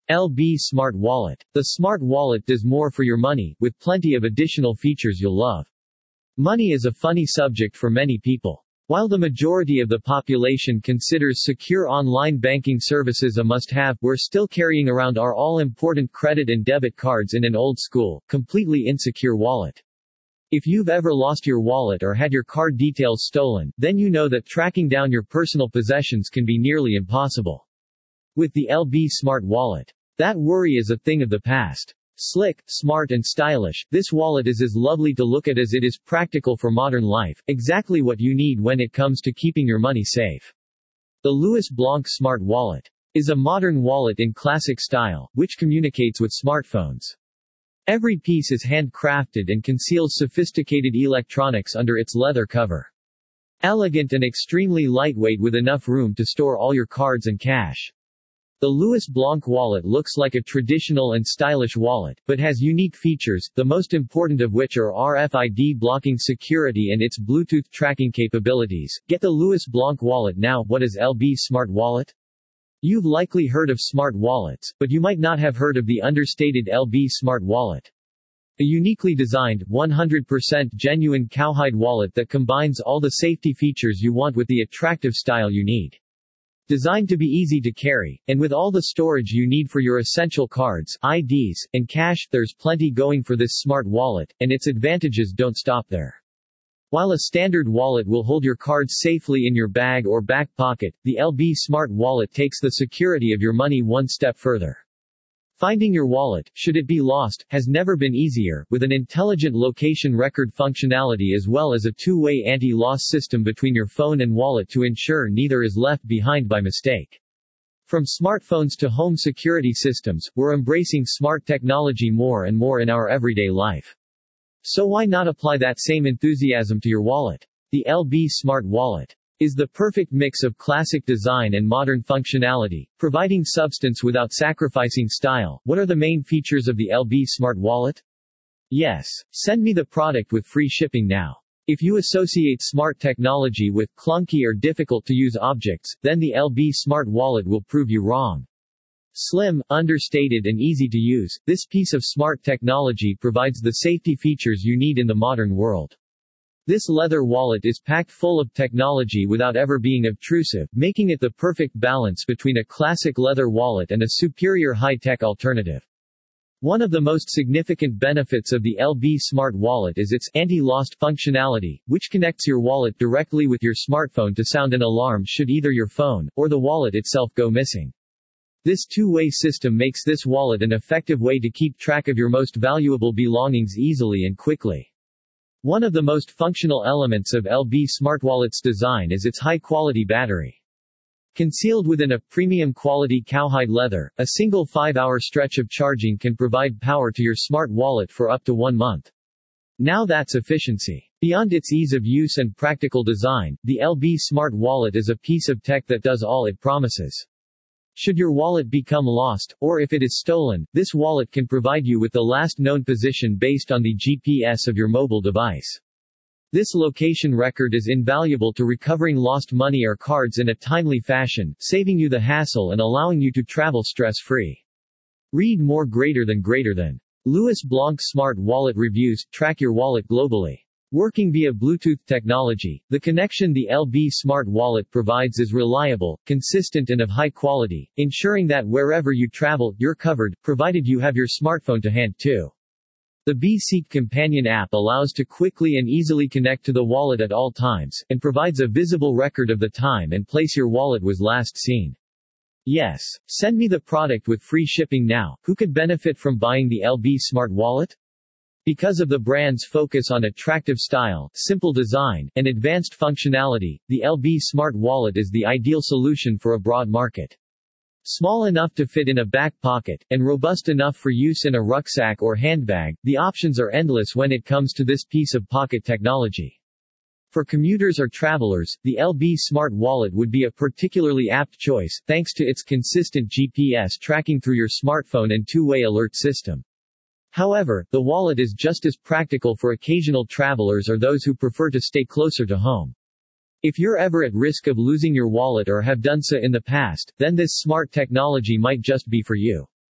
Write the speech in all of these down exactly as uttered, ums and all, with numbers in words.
L B Smart Wallet. The Smart Wallet does more for your money, with plenty of additional features you'll love. Money is a funny subject for many people. While the majority of the population considers secure online banking services a must-have, we're still carrying around our all-important credit and debit cards in an old-school, completely insecure wallet. If you've ever lost your wallet or had your card details stolen, then you know that tracking down your personal possessions can be nearly impossible. With the L B Smart Wallet, that worry is a thing of the past. Slick, smart and stylish, this wallet is as lovely to look at as it is practical for modern life, exactly what you need when it comes to keeping your money safe. The Louis Blanc Smart Wallet is a modern wallet in classic style, which communicates with smartphones. Every piece is handcrafted and conceals sophisticated electronics under its leather cover. Elegant and extremely lightweight with enough room to store all your cards and cash. The Louis Blanc wallet looks like a traditional and stylish wallet, but has unique features, the most important of which are R F I D blocking security and its Bluetooth tracking capabilities. Get the Louis Blanc wallet now. What is L B Smart Wallet? You've likely heard of smart wallets, but you might not have heard of the understated L B Smart Wallet. A uniquely designed, one hundred percent genuine cowhide wallet that combines all the safety features you want with the attractive style you need. Designed to be easy to carry, and with all the storage you need for your essential cards, I Ds, and cash, there's plenty going for this smart wallet, and its advantages don't stop there. While a standard wallet will hold your cards safely in your bag or back pocket, the L B Smart Wallet takes the security of your money one step further. Finding your wallet, should it be lost, has never been easier, with an intelligent location record functionality as well as a two-way anti-loss system between your phone and wallet to ensure neither is left behind by mistake. From smartphones to home security systems, we're embracing smart technology more and more in our everyday life. So why not apply that same enthusiasm to your wallet? The L B Smart Wallet is the perfect mix of classic design and modern functionality, providing substance without sacrificing style. What are the main features of the L B Smart Wallet? Yes. Send me the product with free shipping now. If you associate smart technology with clunky or difficult to use objects, then the L B Smart Wallet will prove you wrong. Slim, understated and easy to use, this piece of smart technology provides the safety features you need in the modern world. This leather wallet is packed full of technology without ever being obtrusive, making it the perfect balance between a classic leather wallet and a superior high-tech alternative. One of the most significant benefits of the L B Smart Wallet is its anti-lost functionality, which connects your wallet directly with your smartphone to sound an alarm should either your phone or the wallet itself go missing. This two-way system makes this wallet an effective way to keep track of your most valuable belongings easily and quickly. One of the most functional elements of L B Smart Wallet's design is its high-quality battery. Concealed within a premium-quality cowhide leather, a single five-hour stretch of charging can provide power to your smart wallet for up to one month. Now that's efficiency. Beyond its ease of use and practical design, the L B Smart Wallet is a piece of tech that does all it promises. Should your wallet become lost, or if it is stolen, this wallet can provide you with the last known position based on the G P S of your mobile device. This location record is invaluable to recovering lost money or cards in a timely fashion, saving you the hassle and allowing you to travel stress-free. Read more. Greater than greater than. Louis Blanc Smart Wallet Reviews. Track your wallet globally. Working via Bluetooth technology, the connection the L B Smart Wallet provides is reliable, consistent and of high quality, ensuring that wherever you travel, you're covered, provided you have your smartphone to hand too. The B-Seek companion app allows to quickly and easily connect to the wallet at all times, and provides a visible record of the time and place your wallet was last seen. Yes. Send me the product with free shipping now. Who could benefit from buying the L B Smart Wallet? Because of the brand's focus on attractive style, simple design, and advanced functionality, the L B Smart Wallet is the ideal solution for a broad market. Small enough to fit in a back pocket, and robust enough for use in a rucksack or handbag, the options are endless when it comes to this piece of pocket technology. For commuters or travelers, the L B Smart Wallet would be a particularly apt choice, thanks to its consistent G P S tracking through your smartphone and two-way alert system. However, the wallet is just as practical for occasional travelers or those who prefer to stay closer to home. If you're ever at risk of losing your wallet or have done so in the past, then this smart technology might just be for you.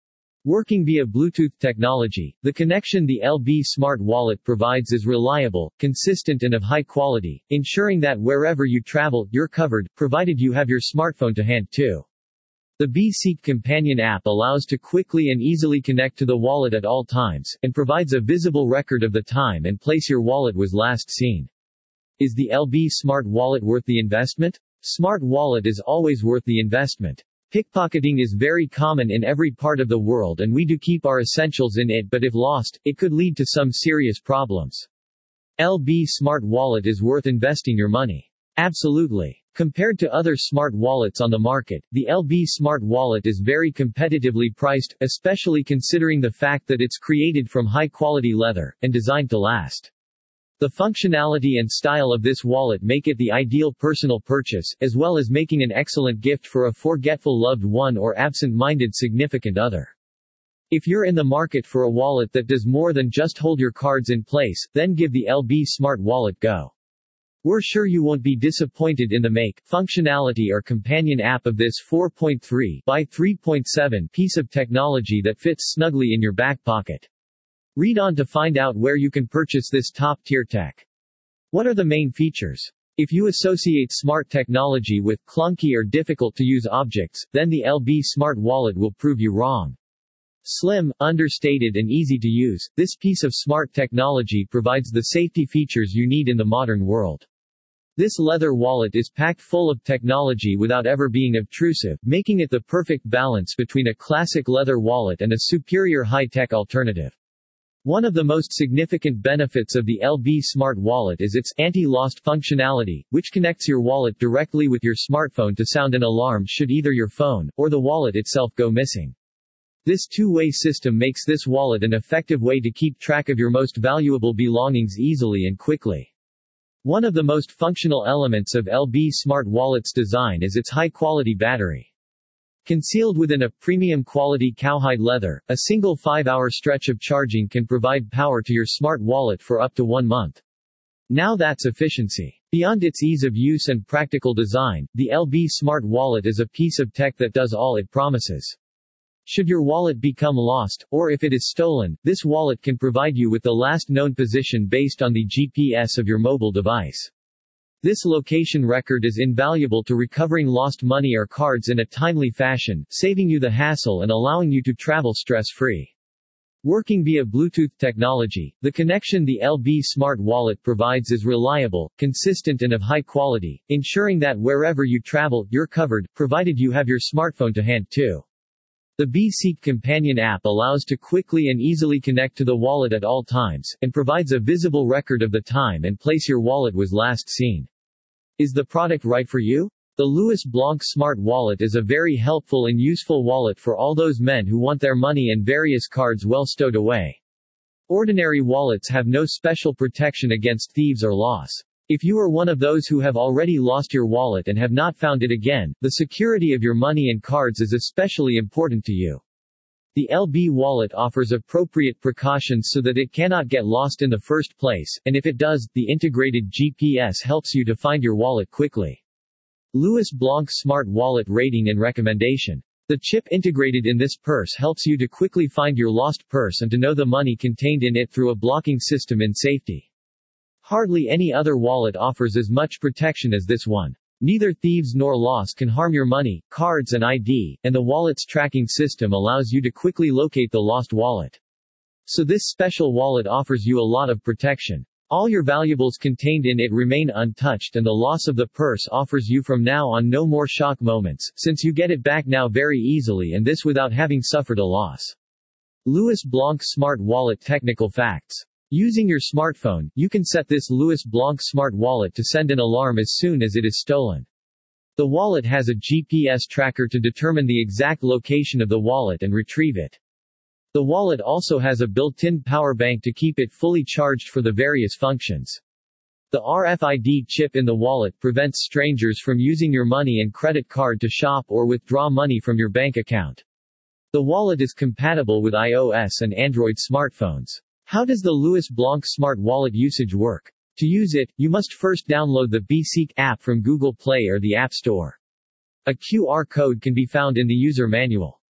Working via Bluetooth technology, the connection the L B Smart Wallet provides is reliable, consistent and of high quality, ensuring that wherever you travel, you're covered, provided you have your smartphone to hand too. The B-Seek companion app allows to quickly and easily connect to the wallet at all times, and provides a visible record of the time and place your wallet was last seen. Is the L B Smart Wallet worth the investment? Smart Wallet is always worth the investment. Pickpocketing is very common in every part of the world and we do keep our essentials in it, but if lost, it could lead to some serious problems. L B Smart Wallet is worth investing your money. Absolutely. Compared to other smart wallets on the market, the L B Smart Wallet is very competitively priced, especially considering the fact that it's created from high-quality leather, and designed to last. The functionality and style of this wallet make it the ideal personal purchase, as well as making an excellent gift for a forgetful loved one or absent-minded significant other. If you're in the market for a wallet that does more than just hold your cards in place, then give the L B Smart Wallet go. We're sure you won't be disappointed in the make, functionality or companion app of this four point three by three point seven piece of technology that fits snugly in your back pocket. Read on to find out where you can purchase this top-tier tech. What are the main features? If you associate smart technology with clunky or difficult-to-use objects, then the L B Smart Wallet will prove you wrong. Slim, understated and easy to use, this piece of smart technology provides the safety features you need in the modern world. This leather wallet is packed full of technology without ever being obtrusive, making it the perfect balance between a classic leather wallet and a superior high-tech alternative. One of the most significant benefits of the L B Smart Wallet is its anti-lost functionality, which connects your wallet directly with your smartphone to sound an alarm should either your phone or the wallet itself go missing. This two-way system makes this wallet an effective way to keep track of your most valuable belongings easily and quickly. One of the most functional elements of L B Smart Wallet's design is its high-quality battery. Concealed within a premium-quality cowhide leather, a single five-hour stretch of charging can provide power to your smart wallet for up to one month. Now that's efficiency. Beyond its ease of use and practical design, the L B Smart Wallet is a piece of tech that does all it promises. Should your wallet become lost, or if it is stolen, this wallet can provide you with the last known position based on the G P S of your mobile device. This location record is invaluable to recovering lost money or cards in a timely fashion, saving you the hassle and allowing you to travel stress-free. Working via Bluetooth technology, the connection the L B Smart Wallet provides is reliable, consistent and of high quality, ensuring that wherever you travel, you're covered, provided you have your smartphone to hand too. The B-Seek companion app allows to quickly and easily connect to the wallet at all times, and provides a visible record of the time and place your wallet was last seen. Is the product right for you? The Louis Blanc Smart Wallet is a very helpful and useful wallet for all those men who want their money and various cards well stowed away. Ordinary wallets have no special protection against thieves or loss. If you are one of those who have already lost your wallet and have not found it again, the security of your money and cards is especially important to you. The L B wallet offers appropriate precautions so that it cannot get lost in the first place, and if it does, the integrated G P S helps you to find your wallet quickly. Louis Blanc Smart Wallet Rating and Recommendation. The chip integrated in this purse helps you to quickly find your lost purse and to know the money contained in it through a blocking system in safety. Hardly any other wallet offers as much protection as this one. Neither thieves nor loss can harm your money, cards and I D, and the wallet's tracking system allows you to quickly locate the lost wallet. So this special wallet offers you a lot of protection. All your valuables contained in it remain untouched and the loss of the purse offers you from now on no more shock moments, since you get it back now very easily and this without having suffered a loss. Louis Blanc Smart Wallet Technical Facts. Using your smartphone, you can set this Louis Blanc Smart Wallet to send an alarm as soon as it is stolen. The wallet has a G P S tracker to determine the exact location of the wallet and retrieve it. The wallet also has a built-in power bank to keep it fully charged for the various functions. The R F I D chip in the wallet prevents strangers from using your money and credit card to shop or withdraw money from your bank account. The wallet is compatible with iOS and Android smartphones. How does the Louis Blanc Smart Wallet usage work? To use it, you must first download the B-Seek app from Google Play or the App Store. A Q R code can be found in the user manual.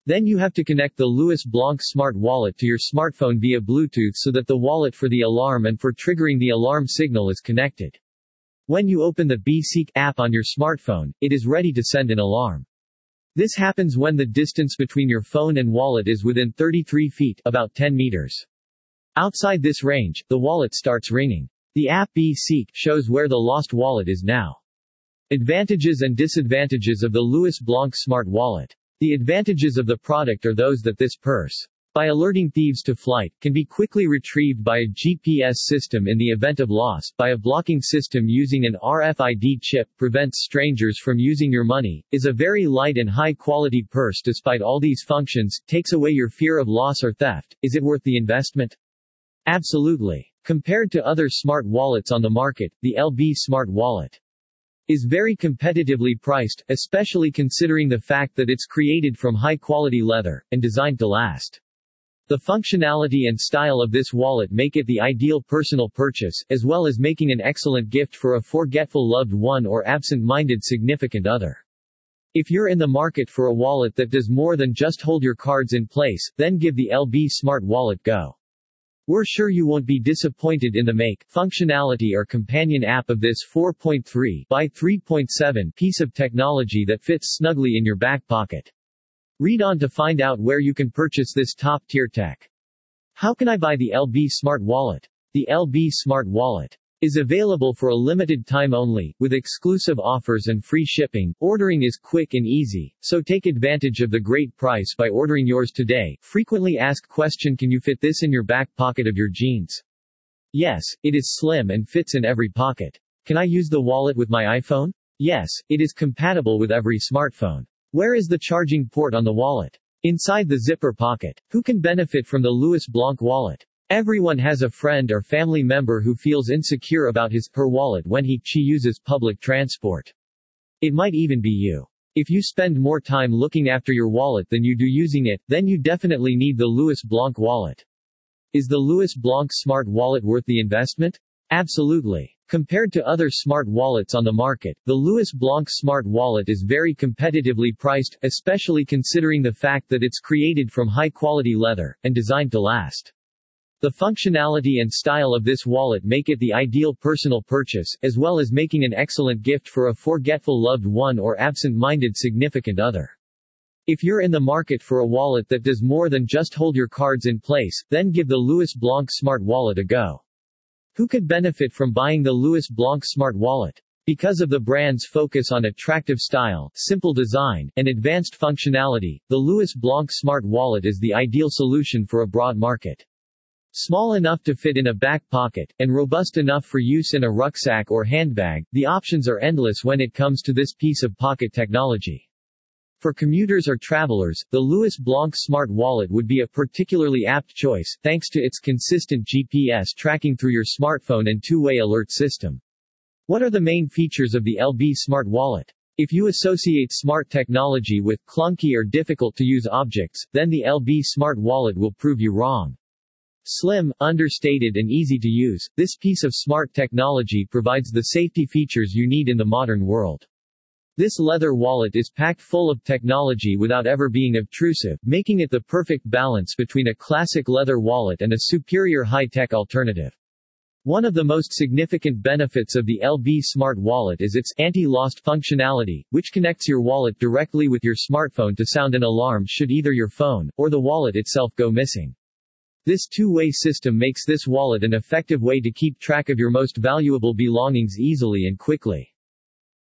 Then you have to connect the Louis Blanc Smart Wallet to your smartphone via Bluetooth so that the wallet for the alarm and for triggering the alarm signal is connected. When you open the BeeSeek app on your smartphone, it is ready to send an alarm. This happens when the distance between your phone and wallet is within thirty-three feet, about ten meters. Outside this range, the wallet starts ringing. The app BeeSeek shows where the lost wallet is now. Advantages and disadvantages of the Louis Blanc Smart Wallet. The advantages of the product are those that this purse, by alerting thieves to flight, can be quickly retrieved by a G P S system in the event of loss, by a blocking system using an R F I D chip, prevents strangers from using your money, is a very light and high-quality purse despite all these functions, takes away your fear of loss or theft. Is it worth the investment? Absolutely. Compared to other smart wallets on the market, the L B Smart Wallet is very competitively priced, especially considering the fact that it's created from high-quality leather, and designed to last. The functionality and style of this wallet make it the ideal personal purchase, as well as making an excellent gift for a forgetful loved one or absent-minded significant other. If you're in the market for a wallet that does more than just hold your cards in place, then give the L B Smart Wallet a go. We're sure you won't be disappointed in the make, functionality or companion app of this four point three by three point seven piece of technology that fits snugly in your back pocket. Read on to find out where you can purchase this top-tier tech. How can I buy the L B Smart Wallet? The L B Smart Wallet is available for a limited time only, with exclusive offers and free shipping. Ordering is quick and easy, so take advantage of the great price by ordering yours today. Frequently asked question: can you fit this in your back pocket of your jeans? Yes, it is slim and fits in every pocket. Can I use the wallet with my iPhone? Yes, it is compatible with every smartphone. Where is the charging port on the wallet? Inside the zipper pocket. Who can benefit from the Louis Blanc wallet? Everyone has a friend or family member who feels insecure about his, her wallet when he, she uses public transport. It might even be you. If you spend more time looking after your wallet than you do using it, then you definitely need the Louis Blanc wallet. Is the Louis Blanc Smart Wallet worth the investment? Absolutely. Compared to other smart wallets on the market, the Louis Blanc Smart Wallet is very competitively priced, especially considering the fact that it's created from high-quality leather, and designed to last. The functionality and style of this wallet make it the ideal personal purchase, as well as making an excellent gift for a forgetful loved one or absent-minded significant other. If you're in the market for a wallet that does more than just hold your cards in place, then give the Louis Blanc Smart Wallet a go. Who could benefit from buying the Louis Blanc Smart Wallet? Because of the brand's focus on attractive style, simple design, and advanced functionality, the Louis Blanc Smart Wallet is the ideal solution for a broad market. Small enough to fit in a back pocket, and robust enough for use in a rucksack or handbag, the options are endless when it comes to this piece of pocket technology. For commuters or travelers, the Louis Blanc Smart Wallet would be a particularly apt choice, thanks to its consistent G P S tracking through your smartphone and two-way alert system. What are the main features of the L B Smart Wallet? If you associate smart technology with clunky or difficult-to-use objects, then the L B Smart Wallet will prove you wrong. Slim, understated and easy to use, this piece of smart technology provides the safety features you need in the modern world. This leather wallet is packed full of technology without ever being obtrusive, making it the perfect balance between a classic leather wallet and a superior high-tech alternative. One of the most significant benefits of the L B Smart Wallet is its anti-lost functionality, which connects your wallet directly with your smartphone to sound an alarm should either your phone or the wallet itself go missing. This two-way system makes this wallet an effective way to keep track of your most valuable belongings easily and quickly.